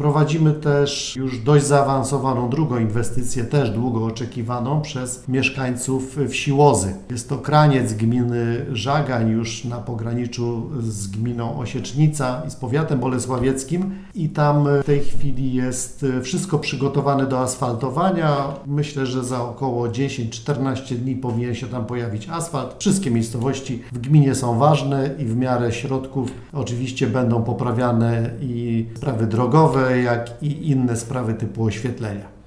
Prowadzimy też już dość zaawansowaną drugą inwestycję, też długo oczekiwaną przez mieszkańców wsi Łozy. Jest to kraniec gminy Żagań, już na pograniczu z gminą Osiecznica i z powiatem bolesławieckim i tam w tej chwili jest wszystko przygotowane do asfaltowania. Myślę, że za około 10-14 dni powinien się tam pojawić asfalt. Wszystkie miejscowości w gminie są ważne i w miarę środków oczywiście będą poprawiane i sprawy drogowe, jak i inne sprawy typu oświetlenia.